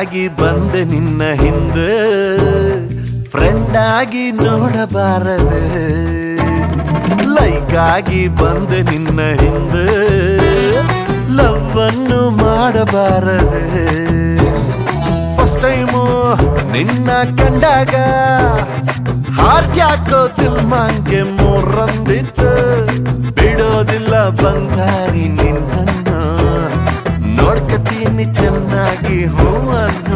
ಆಗಿ ಬಂದೆ ನಿನ್ನ ಹಿಂದೆ ಫ್ರೆಂಡ್ ಆಗಿ ನೋಡಬಾರದೆ ಲೈಕ್ ಆಗಿ ಬಂದೆ ನಿನ್ನ ಹಿಂದೆ ಲವ್ ಅನ್ನು ಮಾಡಬಾರದೆ ಫಸ್ಟ್ ಟೈಮು ನಿನ್ನ ಕಂಡಾಗ ಹಾರ್ಟ್ ಯಾಕೋ ದಿಲ್ಮಾಂಗೆ ಮೂರಂದಿತ್ತು ಬಿಡೋದಿಲ್ಲ ಬಂಗಾರಿ ನಿನ್ನನ್ನು ನೋಡ್ಕತೀನಿ ಚೆನ್ನಾಗಿ ಹೂವನ್ನು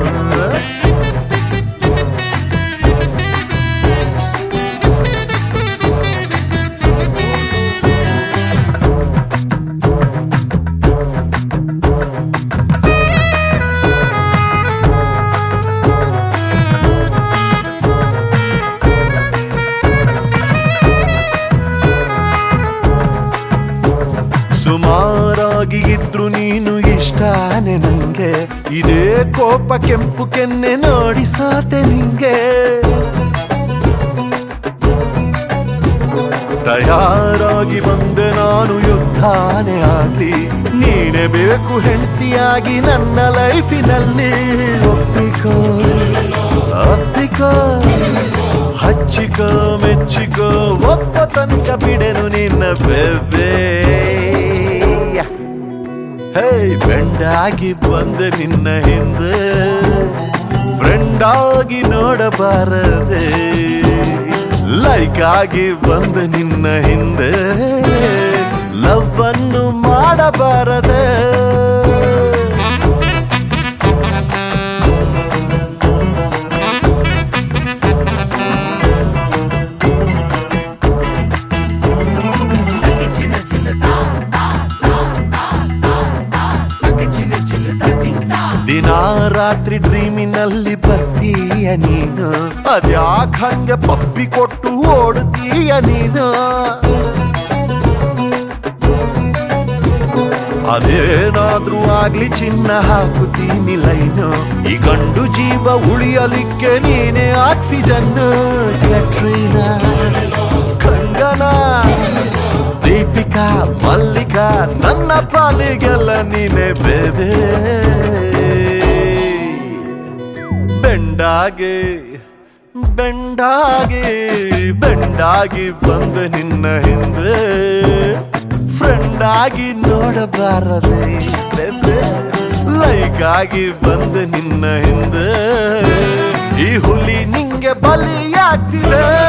ಸುಮಾರಾಗಿ ಇದ್ರು ನೀನು ಇಷ್ಟಾನೆ ನಂಗೆ ಇದೇ ಕೋಪ ಕೆಂಪು ಕೆನ್ನೆ ನೋಡಿ ಸಾತೆ ನಿಂಗೆ ತಯಾರಾಗಿ ಬಂದೆ ನಾನು ಯುದ್ಧಾನೆ ಆಗ್ಲಿ ನೀನೇ ಬೇಕು ಹೆಂಡತಿಯಾಗಿ ನನ್ನ ಲೈಫಿನಲ್ಲಿ ಒಪ್ಪಿಕೋ ಅಪ್ಪಿಕೋ ಹಚ್ಚಿಕೋ ಮೆಚ್ಚಿಕೋ ಒಪ್ಪ ತನಕ ಬಿಡೆನು ನಿನ್ನ ಬೆಬ್ಬೆ ಹೇ ಬೆಂಡಾಗಿ ಬಂದೆ ನಿನ್ನ ಹಿಂದೆ ಫ್ರೆಂಡ್ ಆಗಿ ನೋಡಬಾರದೆ ಲೈಕ್ ಆಗಿ ಬಂದೆ ನಿನ್ನ ಹಿಂದೆ ಲವ್ ಅನ್ನು ಮಾಡಬಾರದೆ ದಿನ ರಾತ್ರಿ ಡ್ರೀಮಿನಲ್ಲಿ ಬರ್ತೀಯ ನೀನು ಅದ್ಯಾಕ್ ಹಂಗೆ ಪಪ್ಪಿ ಕೊಟ್ಟು ಓಡುತ್ತೀಯ ನೀನು ಅದೇನಾದ್ರೂ ಆಗ್ಲಿ ಚಿನ್ನ ಹಾಕುತ್ತೀನಿ ಲೈನು ಈ ಗಂಡು ಜೀವ ಉಳಿಯಲಿಕ್ಕೆ ನೀನೇ ಆಕ್ಸಿಜನ್ ಕ್ಯಾಟ್ರೀನಾ ಕಂಗನಾ ದೀಪಿಕಾ ಮಲ್ಲಿಕಾ ನನ್ನ ಪಾಲಿಗೆಲ್ಲ ನೀನೆ ಬೇಬೆ ಬೆಂಡಾಗಿ ಬೆಂಡಾಗಿ ಬೆಂಡಾಗಿ ಬಂದೆ ನಿನ್ನ ಹಿಂದೆ ಫ್ರೆಂಡ್ ಆಗಿ ನೋಡಬಾರದೆ ಬೇಬೆ ಲೈಕ್ ಆಗಿ ಬಂದೆ ನಿನ್ನ ಹಿಂದೆ ಈ ಹುಲಿ ನಿಂಗೆ ಬಲಿಯಾಗ್ತಿದೆ